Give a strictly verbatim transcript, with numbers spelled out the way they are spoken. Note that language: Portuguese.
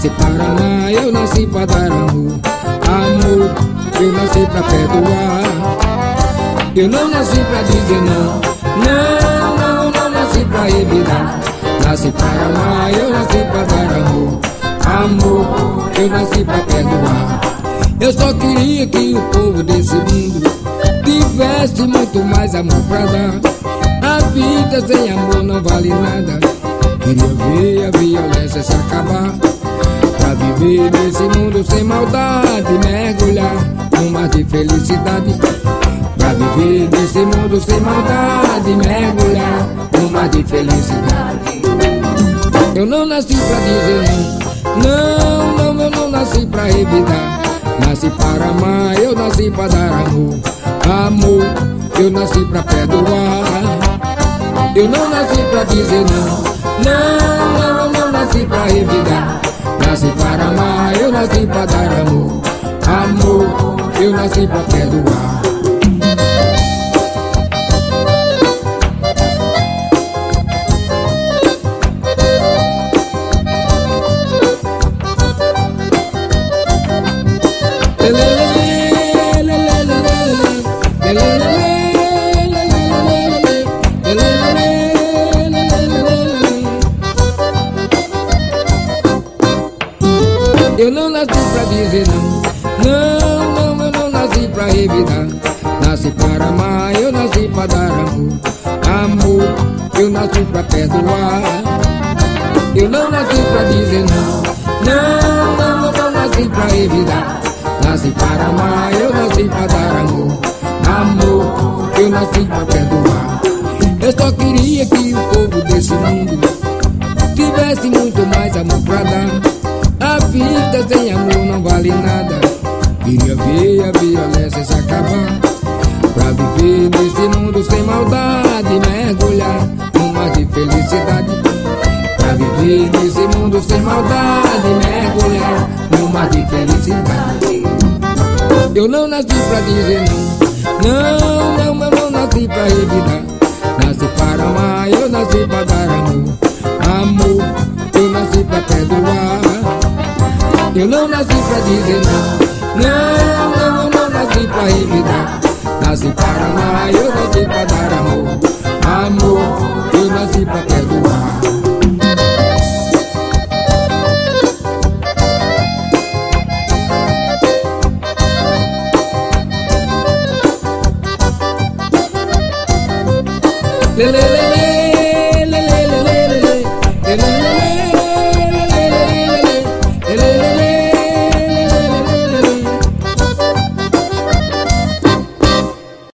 Nasci para amar, eu nasci para dar amor. Amor, eu nasci para perdoar. Eu não nasci pra dizer não. Não, não, não nasci pra evitar. Nasci para amar, eu nasci pra dar amor. Amor, eu nasci pra perdoar. Eu só queria que o povo desse mundo tivesse muito mais amor pra dar. A vida sem amor não vale nada. Queria ver a violência se acabar, pra viver nesse mundo sem maldade, mergulhar num mar de felicidade. Pra viver nesse mundo sem maldade, mergulhar num mar de felicidade. Eu não nasci pra dizer não. Não, não, eu não nasci pra evitar. Nasci para amar, eu nasci pra dar amor. Amor, eu nasci pra perdoar. Eu não nasci pra dizer não. Não, não, eu não nasci pra evitar. Nasci para amar, eu nasci pra dar amor. Amor, eu nasci pra perdoar. Eu não nasci pra dizer não. Não, não, eu não nasci pra evitar. Nasci para amar, eu nasci pra dar amor. Amor, eu nasci pra perdoar. Eu não nasci pra dizer não. Não, não, eu não nasci pra evitar. Nasci para amar, eu nasci pra dar amor. Amor, eu nasci pra perdoar. Eu só queria que o povo desse mundo tivesse muito mais amor pra dar. A vida sem amor não vale nada. Queria ver a violência se acabar, pra viver nesse mundo sem maldade, mergulhar num mar de felicidade. Pra viver nesse mundo sem maldade, mergulhar num mar de felicidade. Eu não nasci pra dizer não. Não, não, eu não nasci pra evitar. Nasci para amar, eu nasci pra dar amor. Amor, eu nasci pra perdoar. Eu não nasci pra dizer não. Não, não, eu não nasci pra evitar. Nasci para amar, eu nasci pra dar amor. Amor, eu nasci pra perdoar. Lê, lê, lê.